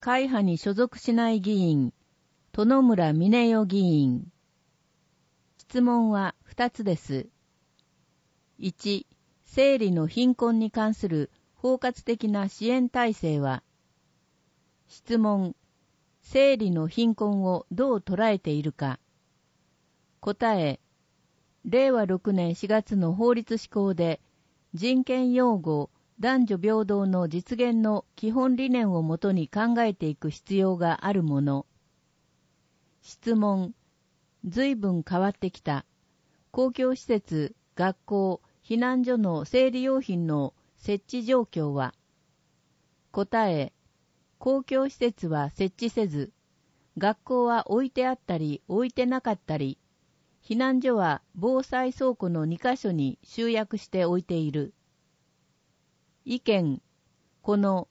会派に所属しない議員、殿村峰代議員。質問は2つです。1、生理の貧困に関する包括的な支援体制は。質問、生理の貧困をどう捉えているか。答え、令和6年4月の法律施行で、人権擁護、男女平等の実現の基本理念をもとに考えていく必要があるもの。質問、随分変わってきた。公共施設、学校、避難所の生理用品の設置状況は。答え、公共施設は設置せず、学校は置いてあったり置いてなかったり、避難所は防災倉庫の2カ所に集約して置いている。意見、この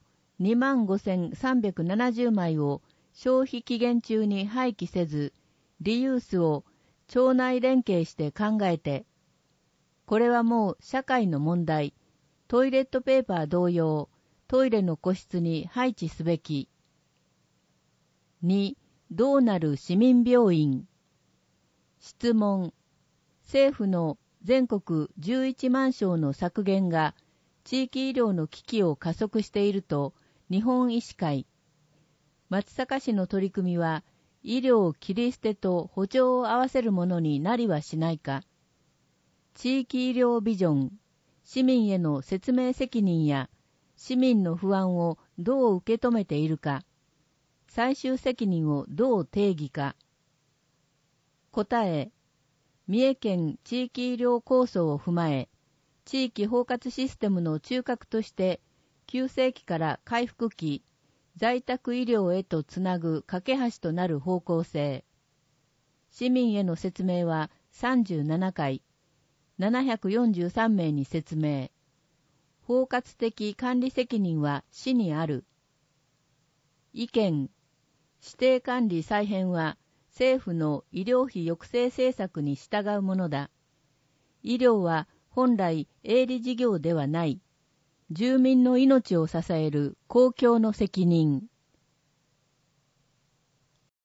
25,370枚を消費期限中に廃棄せず、リユースを町内連携して考えて、これはもう社会の問題、トイレットペーパー同様、トイレの個室に配置すべき。2、どうなる市民病院。質問、政府の全国11万床の削減が地域医療の危機を加速していると日本医師会。松阪市の取り組みは医療切り捨てと補助を合わせるものになりはしないか。地域医療ビジョン、市民への説明責任や市民の不安をどう受け止めているか。最終責任をどう定義か。答え、三重県地域医療構想を踏まえ、地域包括システムの中核として、急性期から回復期、在宅医療へとつなぐ架け橋となる方向性。市民への説明は37回、743名に説明。包括的管理責任は市にある。意見、指定管理再編は政府の医療費抑制政策に従うものだ。医療は本来営利事業ではない。住民の命を支える公共の責任。